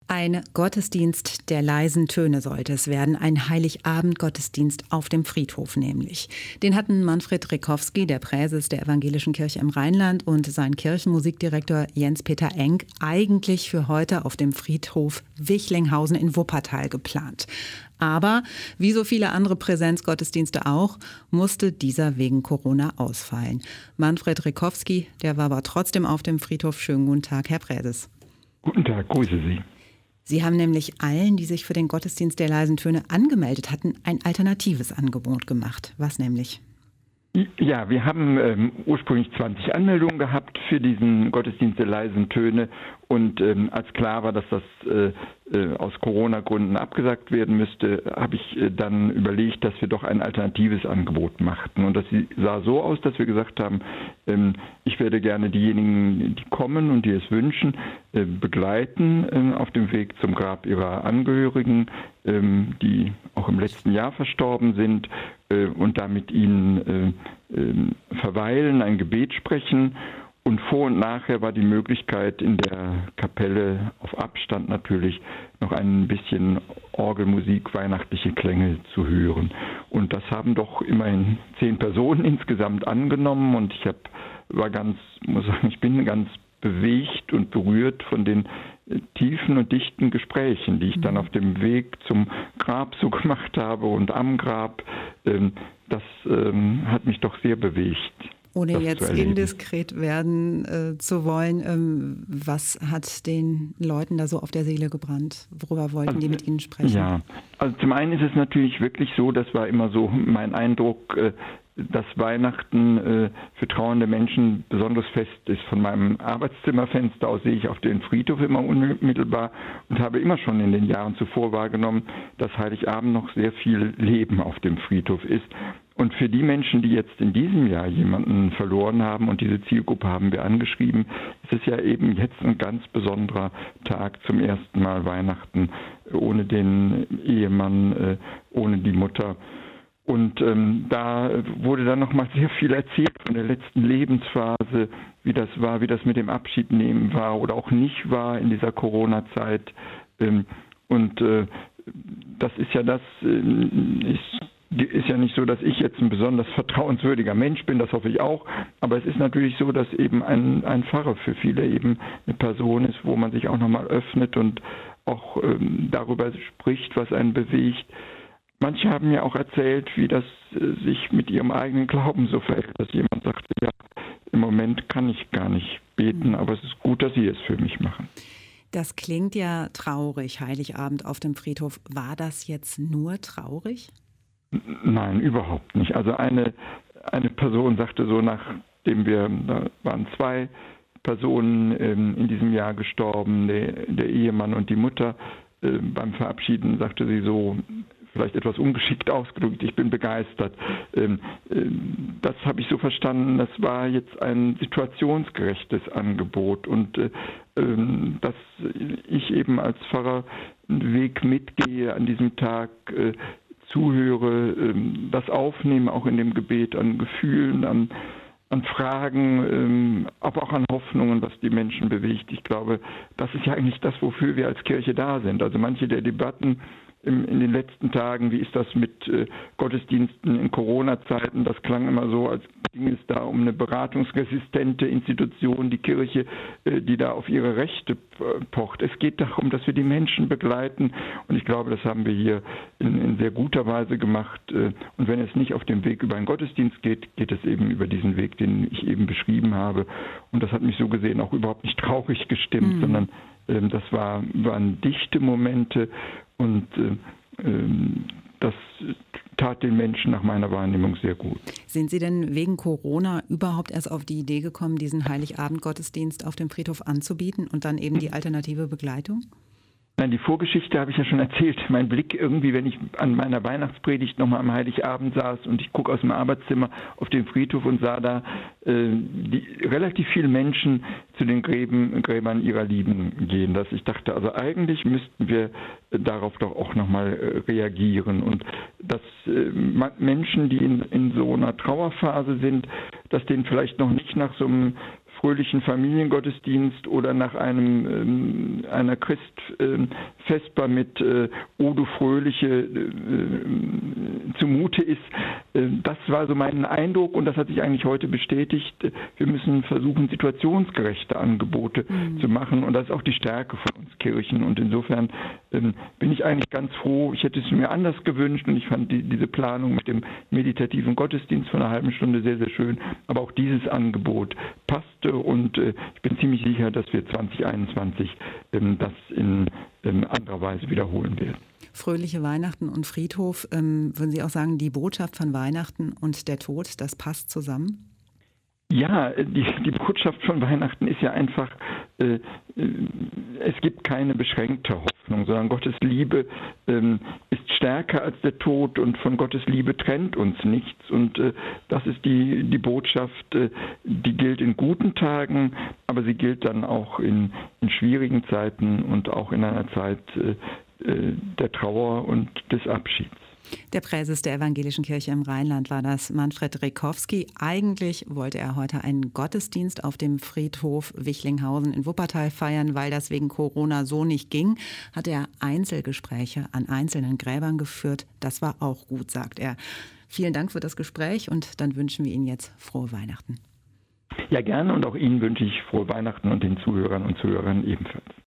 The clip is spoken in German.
Ein Gottesdienst der leisen Töne sollte es werden, ein Heiligabend-Gottesdienst auf dem Friedhof nämlich. Den hatten Manfred Rekowski, der Präses der Evangelischen Kirche im Rheinland, und sein Kirchenmusikdirektor Jens-Peter Enck eigentlich für heute auf dem Friedhof Wichlinghausen in Wuppertal geplant. Aber, wie so viele andere Präsenzgottesdienste auch, musste dieser wegen Corona ausfallen. Manfred Rekowski, der war aber trotzdem auf dem Friedhof. Schönen guten Tag, Herr Präses. Guten Tag, grüße Sie. Sie haben nämlich allen, die sich für den Gottesdienst der leisen Töne angemeldet hatten, ein alternatives Angebot gemacht. Was nämlich? Ja, wir haben ursprünglich 20 Anmeldungen gehabt für diesen Gottesdienst der leisen Töne und als klar war, dass das aus Corona-Gründen abgesagt werden müsste, habe ich dann überlegt, dass wir doch ein alternatives Angebot machten. Und das sah so aus, dass wir gesagt haben, ich werde gerne diejenigen, die kommen und die es wünschen, begleiten auf dem Weg zum Grab ihrer Angehörigen, die auch im letzten Jahr verstorben sind, und da mit ihnen verweilen, ein Gebet sprechen. Und vor und nachher war die Möglichkeit, in der Kapelle auf Abstand natürlich noch ein bisschen Orgelmusik, weihnachtliche Klänge zu hören. Und das haben doch immerhin 10 Personen insgesamt angenommen. Und ich muss sagen, ich bin ganz bewegt und berührt von den tiefen und dichten Gesprächen, die ich dann auf dem Weg zum Grab so gemacht habe und am Grab. Das hat mich doch sehr bewegt. Ohne jetzt indiskret werden zu wollen, was hat den Leuten da so auf der Seele gebrannt? Worüber wollten die mit Ihnen sprechen? Ja, also zum einen ist es natürlich wirklich so, das war immer so mein Eindruck, dass Weihnachten für trauernde Menschen besonders fest ist. Von meinem Arbeitszimmerfenster aus sehe ich auf den Friedhof immer unmittelbar und habe immer schon in den Jahren zuvor wahrgenommen, dass Heiligabend noch sehr viel Leben auf dem Friedhof ist. Und für die Menschen, die jetzt in diesem Jahr jemanden verloren haben, und diese Zielgruppe haben wir angeschrieben, ist es ja eben jetzt ein ganz besonderer Tag, zum ersten Mal Weihnachten, ohne den Ehemann, ohne die Mutter. Und da wurde dann nochmal sehr viel erzählt von der letzten Lebensphase, wie das war, wie das mit dem Abschiednehmen war oder auch nicht war in dieser Corona-Zeit. Das ist ja ist ja nicht so, dass ich jetzt ein besonders vertrauenswürdiger Mensch bin, das hoffe ich auch, aber es ist natürlich so, dass eben ein Pfarrer für viele eben eine Person ist, wo man sich auch nochmal öffnet und auch darüber spricht, was einen bewegt. Manche haben mir auch erzählt, wie das sich mit ihrem eigenen Glauben so verhält, dass jemand sagte, ja, im Moment kann ich gar nicht beten, aber es ist gut, dass Sie es für mich machen. Das klingt ja traurig, Heiligabend auf dem Friedhof. War das jetzt nur traurig? Nein, überhaupt nicht. Also eine Person sagte so, nachdem da waren 2 Personen in diesem Jahr gestorben, der Ehemann und die Mutter, beim Verabschieden sagte sie so, vielleicht etwas ungeschickt ausgedrückt, ich bin begeistert. Das habe ich so verstanden, das war jetzt ein situationsgerechtes Angebot und dass ich eben als Pfarrer einen Weg mitgehe an diesem Tag, zuhöre, das aufnehme, auch in dem Gebet, an Gefühlen, an Fragen, aber auch an Hoffnungen, was die Menschen bewegt. Ich glaube, das ist ja eigentlich das, wofür wir als Kirche da sind. Also manche der Debatten in den letzten Tagen, wie ist das mit Gottesdiensten in Corona-Zeiten, das klang immer so, als ging es da um eine beratungsresistente Institution, die Kirche, die da auf ihre Rechte pocht. Es geht darum, dass wir die Menschen begleiten und ich glaube, das haben wir hier in sehr guter Weise gemacht und wenn es nicht auf dem Weg über einen Gottesdienst geht, geht es eben über diesen Weg, den ich eben beschrieben habe und das hat mich so gesehen auch überhaupt nicht traurig gestimmt, sondern das waren dichte Momente und das tat den Menschen nach meiner Wahrnehmung sehr gut. Sind Sie denn wegen Corona überhaupt erst auf die Idee gekommen, diesen Heiligabend-Gottesdienst auf dem Friedhof anzubieten und dann eben die alternative Begleitung? Nein, die Vorgeschichte habe ich ja schon erzählt. Mein Blick irgendwie, wenn ich an meiner Weihnachtspredigt nochmal am Heiligabend saß und ich gucke aus dem Arbeitszimmer auf den Friedhof und sah da relativ viele Menschen zu den Gräbern ihrer Lieben gehen. Dass ich dachte, also eigentlich müssten wir darauf doch auch nochmal reagieren. Und dass Menschen, die in so einer Trauerphase sind, dass denen vielleicht noch nicht nach so einem fröhlichen Familiengottesdienst oder nach einer Christvesper mit O du Fröhliche zumute ist. Das war so mein Eindruck und das hat sich eigentlich heute bestätigt. Wir müssen versuchen, situationsgerechte Angebote zu machen und das ist auch die Stärke von uns Kirchen und insofern bin ich eigentlich ganz froh. Ich hätte es mir anders gewünscht und ich fand diese Planung mit dem meditativen Gottesdienst von einer halben Stunde sehr, sehr schön, aber auch dieses Angebot passte und ich bin ziemlich sicher, dass wir 2021 das in anderer Weise wiederholen werden. Fröhliche Weihnachten und Friedhof, würden Sie auch sagen, die Botschaft von Weihnachten und der Tod, das passt zusammen? Ja, die Botschaft von Weihnachten ist ja einfach, es gibt keine beschränkte Hoffnung, sondern Gottes Liebe ist stärker als der Tod und von Gottes Liebe trennt uns nichts. Und das ist die Botschaft, die gilt in guten Tagen, aber sie gilt dann auch in schwierigen Zeiten und auch in einer Zeit der Trauer und des Abschieds. Der Präses der Evangelischen Kirche im Rheinland war das, Manfred Rekowski. Eigentlich wollte er heute einen Gottesdienst auf dem Friedhof Wichlinghausen in Wuppertal feiern, weil das wegen Corona so nicht ging, hat er Einzelgespräche an einzelnen Gräbern geführt. Das war auch gut, sagt er. Vielen Dank für das Gespräch und dann wünschen wir Ihnen jetzt frohe Weihnachten. Ja, gerne und auch Ihnen wünsche ich frohe Weihnachten und den Zuhörern und Zuhörern ebenfalls.